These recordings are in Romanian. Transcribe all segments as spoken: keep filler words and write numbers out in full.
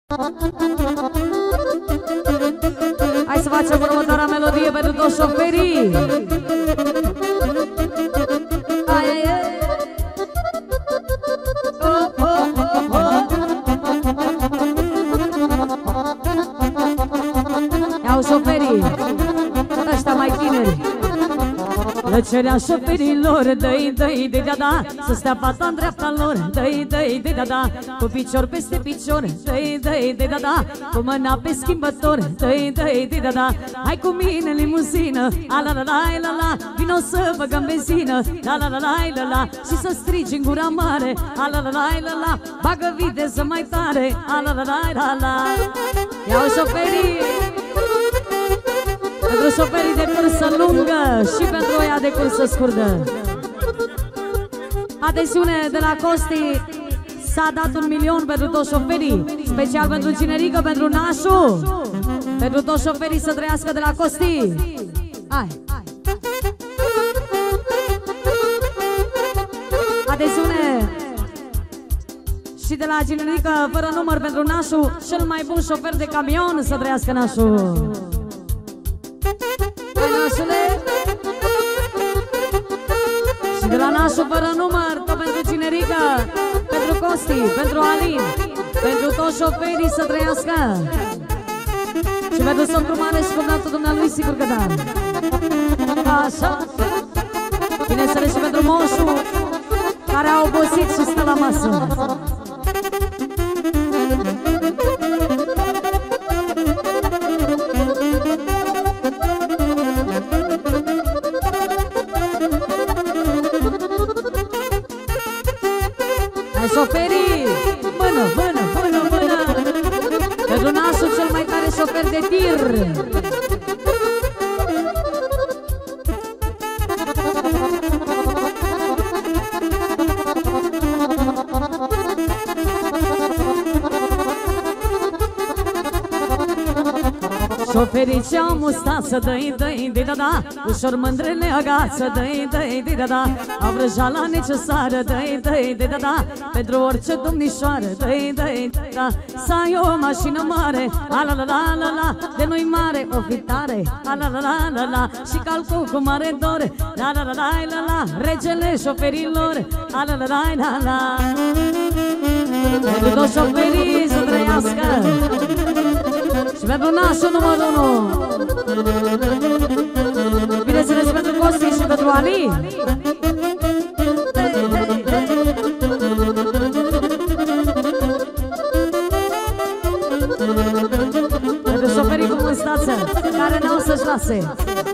Hai să facem următoarea melodie pentru toți șoferii. Ai, ai, ai. Oh, oh, oh, oh. Iau șoferii, ăștia mai tineri. Plăcerea șoferilor, dă-i, dă-i, dă-i, da-da, să stea fata în dreapta lor, dă-i, dă-i, dă-i, da-da, cu picior peste picior, dă-i, dă-i, dă-i, da-da, cu mâna pe schimbător, dă-i, dă-i, dă-i, da-da, hai cu mine în limuzină, a-la-la-la-la-la, vino să băgăm benzină, la-la-la-la-la-la, și să strigi în gura mare, a-la-la-la-la-la, bagă viteză mai tare, a-la-la-la-la-la. Iau șoferii! Pentru șoferii de cursă lungă și pentru oia de cursă scurtă. Atențiune, de la Costi s-a dat un milion pentru toți șoferii, special pentru Cinerică, pentru Nașu, pentru toți șoferii să trăiască de la Costi. Hai! Atențiune! Și de la Cinerică, fără număr, pentru Nașu, cel mai bun șofer de camion, să trăiască Nașu. Și de la Nașu fără număr, tot pentru Cinerică, pentru Costi, pentru Alin, pentru toți șoferii să trăiască. Și pentru soțul mare și cumnatul dumnealui, sigur că da. Așa. Bineînțeles și pentru moșul care a obosit și stă la masă. Șoferii, mână, mână, mână, mână, pentru Nașul cel mai tare șofer de tir. Șoferii ce-au mustață, dă-i, dă-i, dă-i, da-da, ușor mândrele agață, dă-i, dă-i, dă-i, da-da, au vrăjala necesară, dă-i, dă-i, dă-i, da-da, pentru orice domnișoară, dă-i, dă-i, da-da, să ai o mașină mare, a-la-la-la-la-la, de nu-i mare, o fi tare, a-la-la-la-la-la, și calcul cu mare dor, la-la-la-la-la-la, regele șoferilor, a-la-la-la-la-la. Pentru toți șoferii să trăiască. Și pentru Nașul numărul unu. Bineînțeles pentru Costi și pentru Ali. Pentru șoferii cu mustață, care n-au să-și lase.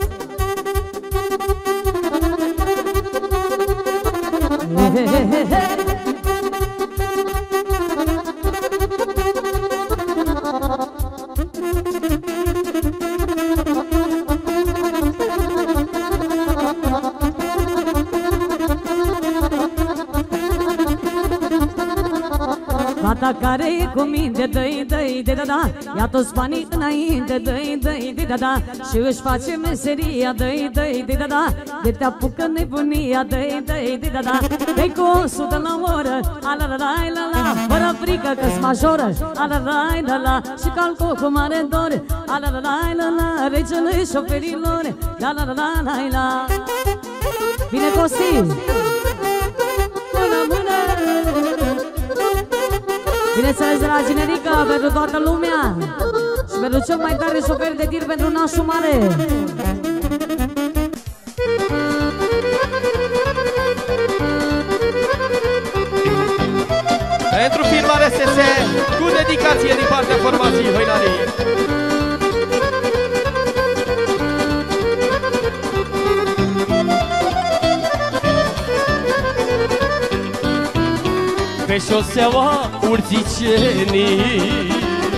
Fata care e cu minte, dă-i, dă-i, dă-i, da-da, ia toți banii înainte, dă-i, dă-i, dă-i, da-da, și își face meseria, dă-i, dă-i, dă-i, da-da, de te apucă nebunia, dă-i, dă-i, dă-i, da-da, dă-i cu o sută la oră, a-la-la-la-la-la, fără frică că-s majoră, a-la-la-la-la-la, și calcul cu mare dor, a-la-la-la-la-la, regele șoferilor, la-la-la-la-la-la. Bine, Costi! Mână, mână! Bineînțeles de la Cinerică, pentru toată lumea și pentru cel mai tare șofer de tir, pentru Nașul mare. Pentru firma R S S, cu dedicație din partea formației Hoinarii. Pe șoseaua Urțicenii,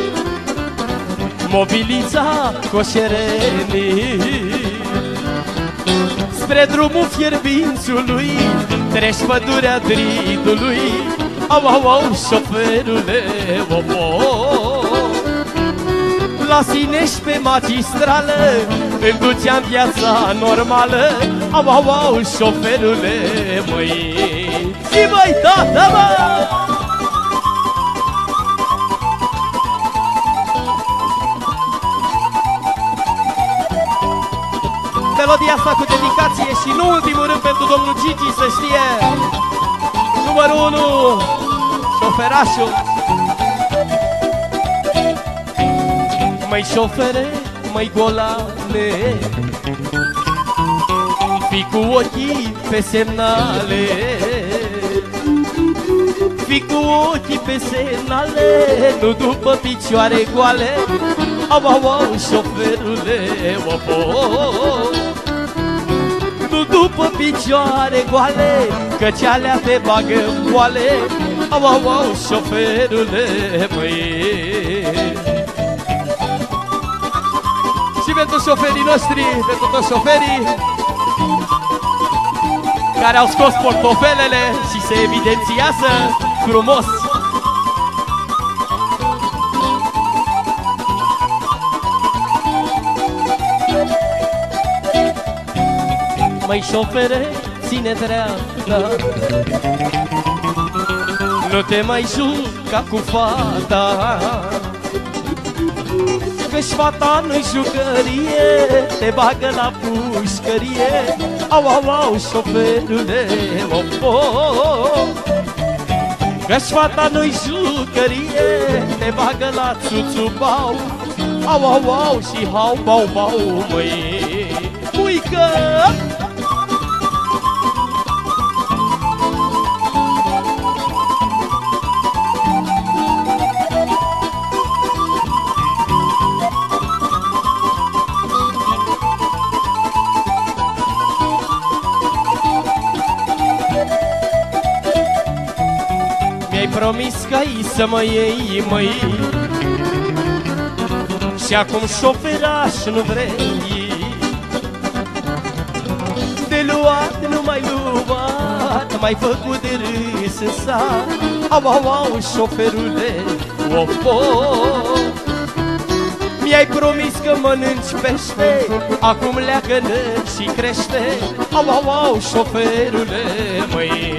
mobilița Coșerenii, spre drumul Fierbințului, treci pădurea Dridului, au, au, au, șoferule, o, o, la Sinești pe magistrală, îmi duceam viața normală, au, au, au, șoferule, măi. Și băi, tata, mă! asta cu dedicație și nu ultimul rând pentru domnul Gigi, să știe. Numărul unu, șoferașul. Măi șofere, măi golane, fii cu ochii pe semnale, fii cu ochii pe semnale, nu după picioare goale. Au, au, au, șoferule, op, op. Nu după picioare goale, căci alea te bagă boale. Au, au, au, șoferule, măi. Și pentru șoferii noștri, pentru toți șoferii care au scos portofelele și se evidențiază frumos. Măi șofere, ține dreapta, nu te mai juca cu fata, că-și fata nu-i jucărie, te bagă la pușcărie. Au, au, au, șoferule, op, op. Că-și fata nu-i jucărie, te bagă la țuțubau. Au, au, au, și hau, bau, bau, măi, uică! Mi-ai promis că ai să mă iei, măi, și acum șoferaș nu vrei. De luat, nu mai luat, m-ai făcut de râs în sat. Au, au, au, șoferule, of, of. Mi-ai promis că mănânci pește, acum leagă-nă și crește. Au, au, au, șoferule, măi.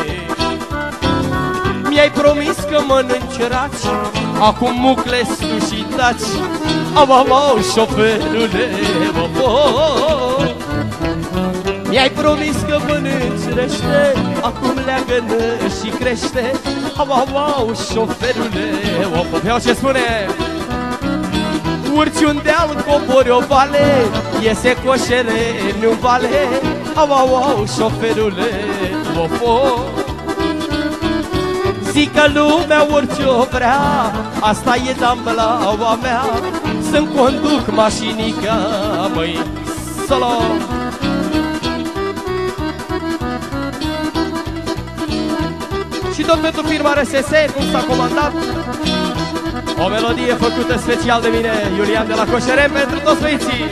Mi-ai promis că mănânci raci, acum mucles tu și taci. Au, au, au, șoferule, of, of. Mi-ai promis că mănânci rește, acum leagă-nă și crește. Au, au, au, șoferule, of, of. Iau ce spune. Urci un deal, cobori o vale, iese coșere în vale. Au, au, au, șoferule, of, of. Zic că lumea orice-o vrea, asta e damblaua mea, să-mi conduc mașinica, măi, solo. Și tot pentru firma R S S, cum s-a comandat, o melodie făcută special de mine, Iulian de la Coșerem, pentru toți băieții.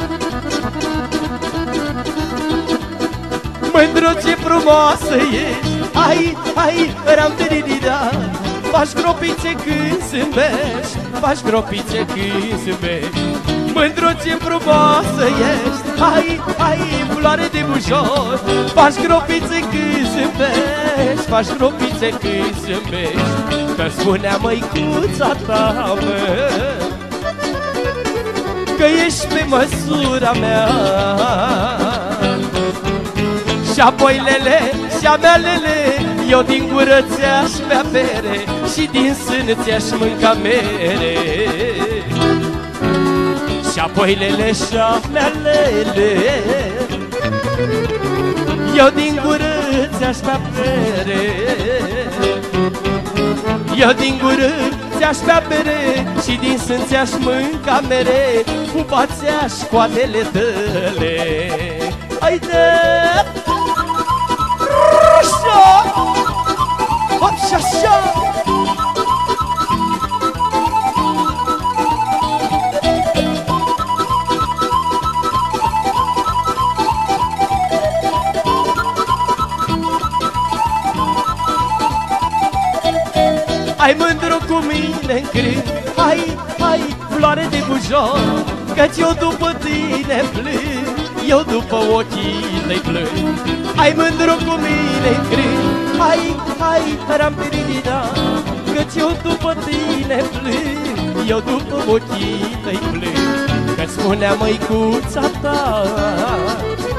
Mândru, ce frumoasă ești, ai, ai, ram-tiri-di-da. Faci gropițe când zâmbești, faci gropițe când zâmbești. Mândru, ce frumoasă ești, ai, ai, floare de bujor. Faci gropițe când zâmbești, faci gropițe când zâmbești. Că spunea măicuța ta, mă, că ești pe măsura mea. Și apoi lele, și-a mea lele, eu din gură ți-aș bea bere și din sân ți-aș mânca mere. Și apoi lele, și-a mea lele, eu din gură ți-aș bea bere. Eu din gură ți-aș bea bere și din sân ți-aș mânca mere. Pupa-ți-aș coadele tăle. Haide! Așa! Hop și așa! Hai mândru cu mine în crân, hai, hai, floare de bujor, căci eu după tine plâng, eu după ochii tăi plâng. Hai mândru cu mine în crân, hai, hai, ram-tiri-di-da, căci eu după tine plâng, eu după ochii tăi plâng. Că-ți spunea măicuța ta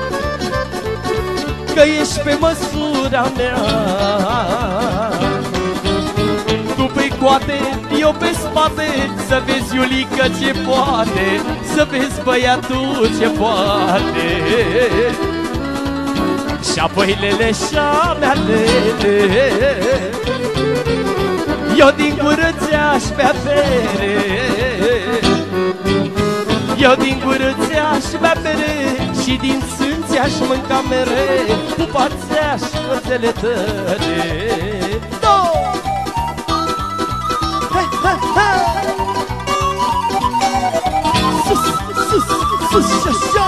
că ești pe măsura mea. Tu pe coate, eu pe spate, să vezi Iulică ce poate, să vezi băiatul ce poate. Și apoi lele și-a mea lele, eu din gură ți-aș bea bere, eu din gură ți-aș bea bere, și din sân ți-aș mânca mere, pupa ți-aș cățele tăle. Sus, sus, sus și așa.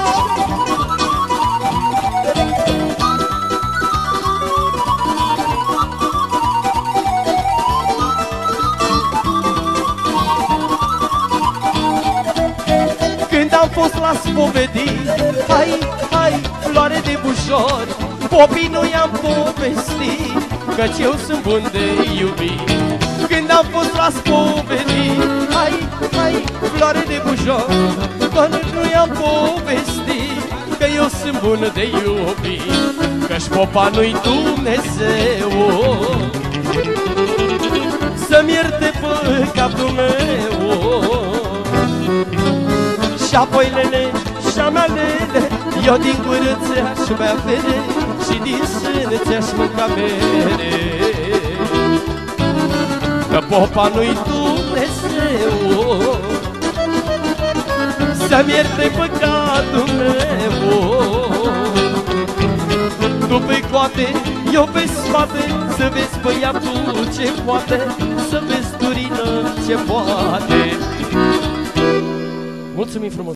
Când am fost la spovedii, hai, hai, floare de bușor, popii nu i-am povestit, căci eu sunt bun de iubit. Când am fost la spovedii, hai, hai, floare de bușor, doar nu i-am povestit, că eu sunt bun de iubit, căci popa nu-i Dumnezeu să-mi ierte păcatul meu. Și apoi lele și-a mea lele, eu din gură ți-aș bea bere, și din sână ți-aș mânca mere, că popa nu-i Dumnezeu să-mi ierte păcatul meu. Tu pe coate, eu pe spate, să vezi băiatul ce poate, să vezi Turină ce poate. Mulțumim frumos!